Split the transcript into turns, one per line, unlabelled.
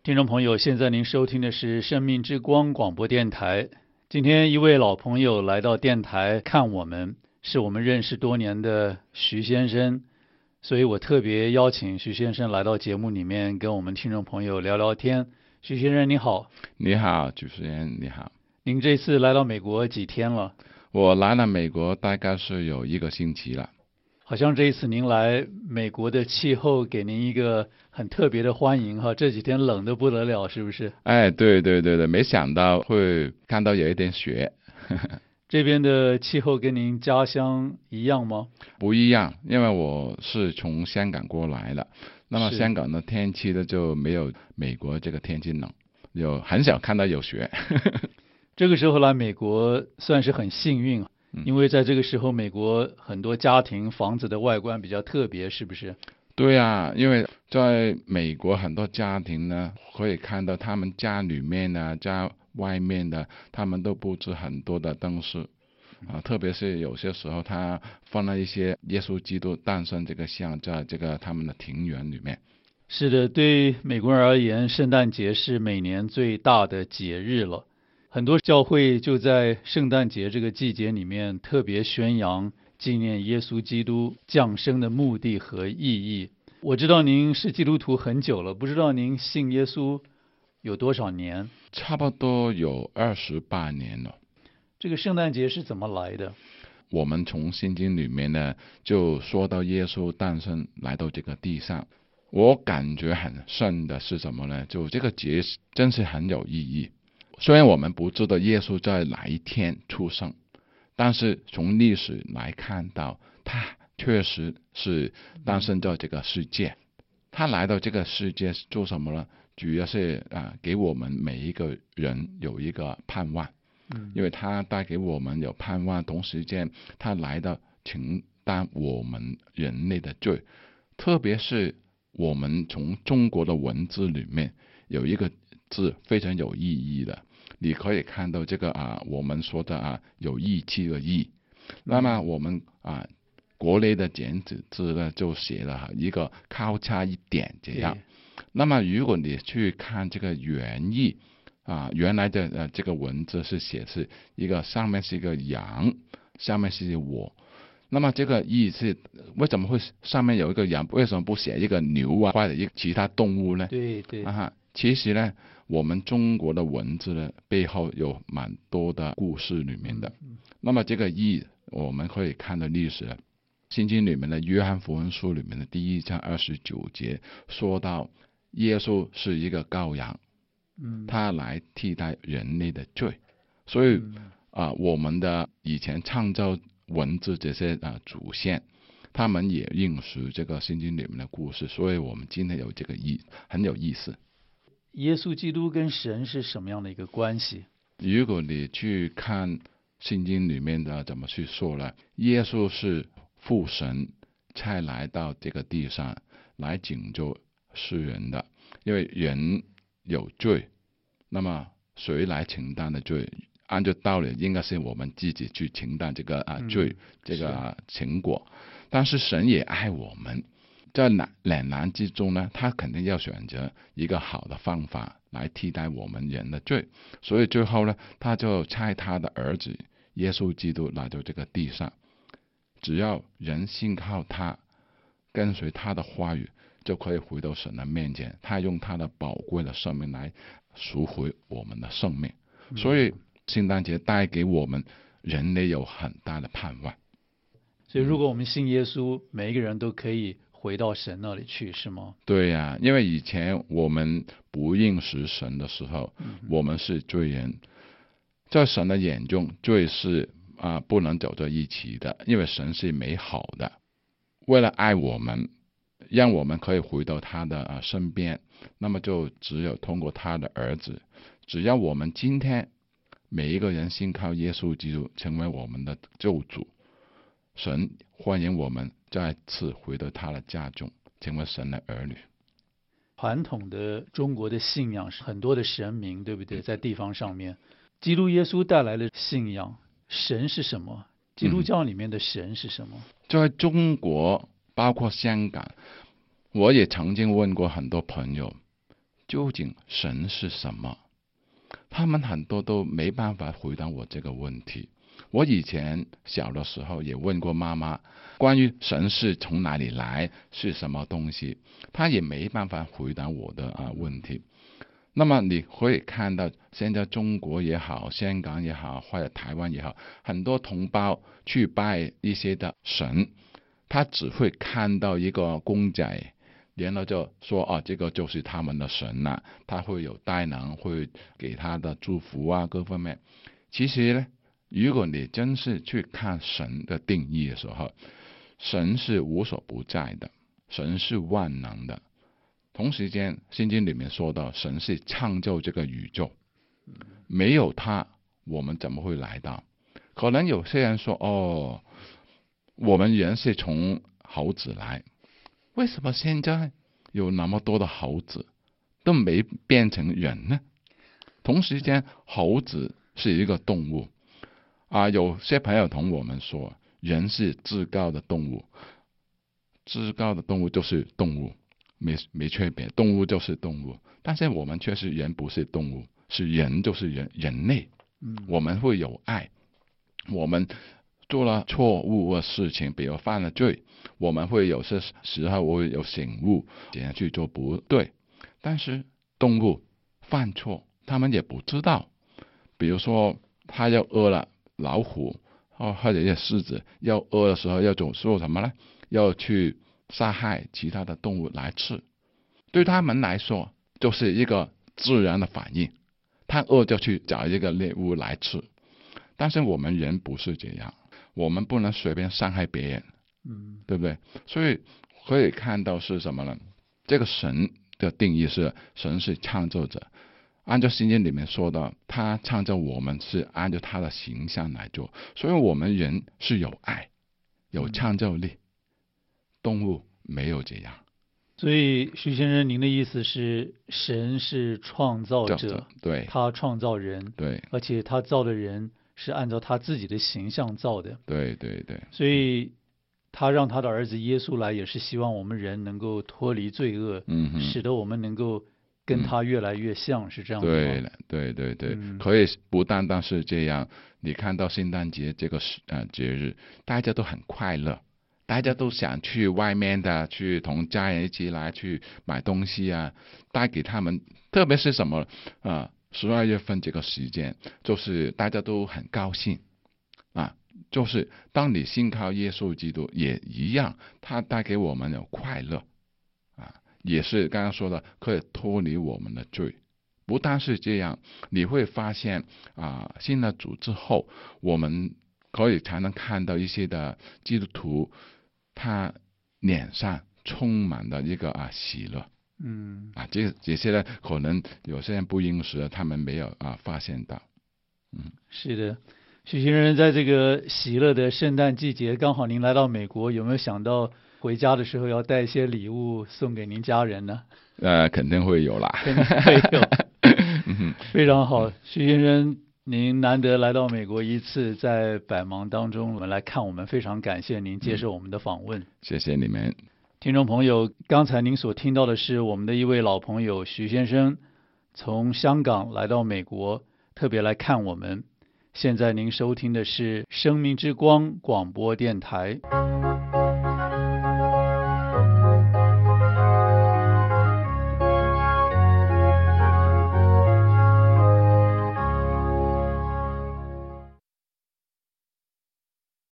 听众朋友，现在您收听的是生命之光广播电台。今天一位老朋友来到电台看我们，是我们认识多年的徐先生，所以我特别邀请徐先生来到节目里面跟我们听众朋友聊聊天。徐先生你好。
你好，主持人你好。
您这次来到美国几天了？
我来了美国大概是有1个星期了。
好像这一次您来美国的气候给您一个很特别的欢迎哈，这几天冷得不得了，是不是？
哎，对对对对，没想到会看到有一点雪。
这边的气候跟您家乡一样吗？
不一样，因为我是从香港过来的，那么
是
香港的天气呢就没有美国这个天气冷，很少看到有雪。
这个时候来美国算是很幸运，因为在这个时候美国很多家庭房子的外观比较特别，是不是？
对啊，因为在美国很多家庭呢，可以看到他们家里面呢、家外面的，他们都布置很多的灯饰啊，特别是有些时候他放了一些耶稣基督诞生这个像在这个他们的庭园里面。
是的，对美国人而言，圣诞节是每年最大的节日了。很多教会就在圣诞节这个季节里面特别宣扬纪念耶稣基督降生的目的和意义。我知道您是基督徒很久了，不知道您信耶稣有多少年？
差不多有28年了。
这个圣诞节是怎么来的？
我们从圣经里面呢，就说到耶稣诞生来到这个地上。我感觉很深的是什么呢？就这个节真是很有意义。虽然我们不知道耶稣在哪一天出生，但是从历史来看到，他确实是诞生在这个世界。他来到这个世界做什么呢？主要是给我们每一个人有一个盼望。因为他带给我们有盼望，同时间他来到承担我们人类的罪。特别是我们从中国的文字里面有一个字非常有意义的，你可以看到这个我们说的有义气的义。那么我们国内的简体字呢就写了一个交叉一点这样。那么如果你去看这个原意原来的这个文字是写是一个上面是一个羊，下面是我。那么这个意是为什么会上面有一个羊？为什么不写一个牛或者一个其他动物呢？
对对
其实呢，我们中国的文字呢背后有蛮多的故事里面的。那么这个意我们可以看到历史，圣经里面的约翰福音书里面的第1章29节说到耶稣是一个羔羊，他来替代人类的罪。所以我们的以前创造文字这些祖先，他们也认识这个圣经里面的故事，所以我们今天有这个很有意思。
耶稣基督跟神是什么样的一个关系？
如果你去看圣经里面的怎么去说了，耶稣是父神才来到这个地上来拯救世人的。因为人有罪，那么谁来承担的罪？按照道理应该是我们自己去承担这个罪这个成果。但是神也爱我们，在两难之中呢，他肯定要选择一个好的方法来替代我们人的罪。所以最后呢，他就差他的儿子耶稣基督来到这个地上。只要人信靠他，跟随他的话语，就可以回到神的面前。他用他的宝贵的生命来赎回我们的生命。所以圣诞节带给我们人类有很大的盼望。
所以如果我们信耶稣，每一个人都可以回到神那里去，是吗？
对呀，因为以前我们不认识神的时候，我们是罪人。在神的眼中，罪是不能走在一起的，因为神是美好的。为了爱我们，让我们可以回到他的身边，那么就只有通过他的儿子。只要我们今天每一个人信靠耶稣基督，成为我们的救主，神欢迎我们再次回到他的家中，成为神的儿女。
传统的中国的信仰是很多的神明，对不对？在地方上面，基督耶稣带来的信仰，神是什么？基督教里面的神是什么？
在中国包括香港，我也曾经问过很多朋友， 究竟神是什么？他们很多都没办法回答我这个问题。我以前小的时候也问过妈妈，关于神是从哪里来，是什么东西，她也没办法回答我的问题。那么你可以看到，现在中国也好，香港也好，或者台湾也好，很多同胞去拜一些的神，他只会看到一个公仔，然后就说这个就是他们的神啊，他会有大能，会给他的祝福啊，各方面。其实呢，如果你真是去看神的定义的时候，神是无所不在的，神是万能的。同时间，圣经里面说到，神是创造这个宇宙，没有他，我们怎么会来到？可能有些人说，我们人是从猴子来，为什么现在有那么多的猴子都没变成人呢？同时间，猴子是一个动物有些朋友同我们说，人是至高的动物，至高的动物就是动物，没区别，动物就是动物。但是我们却是人，不是动物，是人就是人类。我们会有爱，我们做了错误的事情，比如犯了罪，我们会有些时候会有醒悟，怎样去做不对。但是动物犯错，他们也不知道。比如说，他要饿了，老虎或者一些狮子要饿的时候要做什么呢？要去杀害其他的动物来吃。对他们来说，就是一个自然的反应，他饿就去找一个猎物来吃。但是我们人不是这样，我们不能随便伤害别人，对不对？所以可以看到是什么呢？这个神的定义是，神是创造者，按照圣经里面说的，他创造我们是按照他的形象来做，所以我们人是有爱，有创造力，动物没有这样。
所以徐先生，您的意思是，神是创造者，
对，
他创造人，
对，
而且他造的人是按照他自己的形象造的，
对对对，
所以他让他的儿子耶稣来，也是希望我们人能够脱离罪恶，使得我们能够跟他越来越像，是这样的吗？
对了，对对对，可以不单单是这样。你看到圣诞节这个节日，大家都很快乐，大家都想去外面的，去同家人一起来去买东西啊，带给他们。特别是什么12月份这个时间，就是大家都很高兴就是当你信靠耶稣基督也一样，他带给我们有快乐也是刚刚说的，可以脱离我们的罪。不但是这样，你会发现信了主之后，我们可以才能看到一些的基督徒，他脸上充满了一个喜乐。这些呢，可能有些人不认识，他们没有发现到。
是的，许先生，在这个喜乐的圣诞季节，刚好您来到美国，有没有想到回家的时候要带一些礼物送给您家人呢？
肯定会有啦，
肯定会有。非常好，徐先生，您难得来到美国一次，在百忙当中我们来看我们，非常感谢您接受我们的访问。
谢谢你们。
听众朋友，刚才您所听到的是我们的一位老朋友徐先生从香港来到美国，特别来看我们。现在您收听的是生命之光广播电台。